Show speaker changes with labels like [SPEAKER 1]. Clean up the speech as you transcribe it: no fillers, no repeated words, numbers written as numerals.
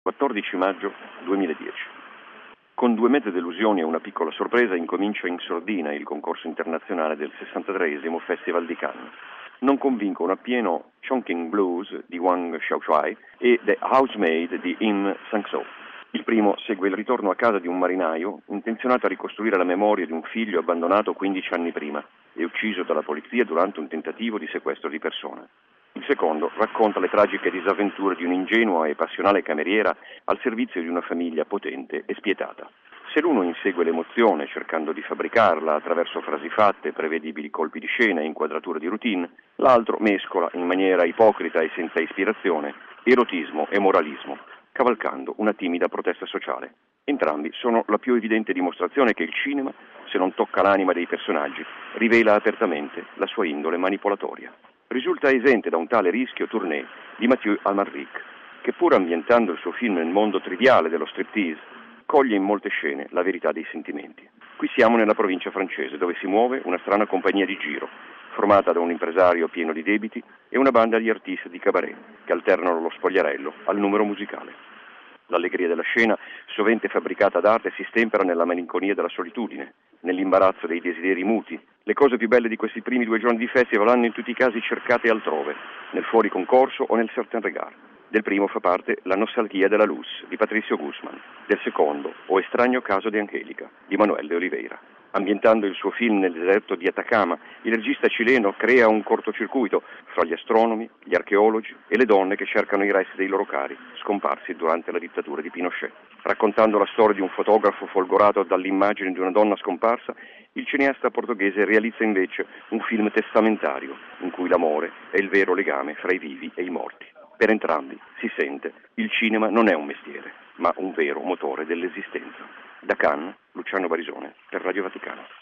[SPEAKER 1] 14 maggio 2010. Con 2 mezze delusioni e una piccola sorpresa incomincia in sordina il concorso internazionale del 63esimo Festival di Cannes. Non convincono appieno Chongqing Blues di Wang Xiaoshuai e The Housemaid di Im Sang-soo. Il primo segue il ritorno a casa di un marinaio intenzionato a ricostruire la memoria di un figlio abbandonato 15 anni prima e ucciso dalla polizia durante un tentativo di sequestro di persona. Il secondo racconta le tragiche disavventure di un'ingenua e passionale cameriera al servizio di una famiglia potente e spietata. Se l'uno insegue l'emozione cercando di fabbricarla attraverso frasi fatte, prevedibili colpi di scena e inquadrature di routine, l'altro mescola in maniera ipocrita e senza ispirazione erotismo e moralismo, cavalcando una timida protesta sociale. Entrambi sono la più evidente dimostrazione che il cinema, se non tocca l'anima dei personaggi, rivela apertamente la sua indole manipolatoria. Risulta esente da un tale rischio Tournée di Mathieu Amalric, che pur ambientando il suo film nel mondo triviale dello striptease, coglie in molte scene la verità dei sentimenti. Qui siamo nella provincia francese, dove si muove una strana compagnia di giro, formata da un impresario pieno di debiti e una banda di artisti di cabaret, che alternano lo spogliarello al numero musicale. L'allegria della scena, sovente fabbricata d'arte, si stempera nella malinconia della solitudine, nell'imbarazzo dei desideri muti. Le cose più belle di questi primi 2 giorni di festival vanno in tutti i casi cercate altrove, nel fuori concorso o nel certain regard. Del primo fa parte La nostalgia della luz di Patricio Guzman, del secondo O estraneo caso di Angelica di Manuel de Oliveira. Ambientando il suo film nel deserto di Atacama, il regista cileno crea un cortocircuito fra gli astronomi, gli archeologi e le donne che cercano i resti dei loro cari, scomparsi durante la dittatura di Pinochet. Raccontando la storia di un fotografo folgorato dall'immagine di una donna scomparsa, il cineasta portoghese realizza invece un film testamentario, in cui l'amore è il vero legame fra i vivi e i morti. Per entrambi, si sente, il cinema non è un mestiere, ma un vero motore dell'esistenza. Da Cannes, Luciano Barisone, per Radio Vaticano.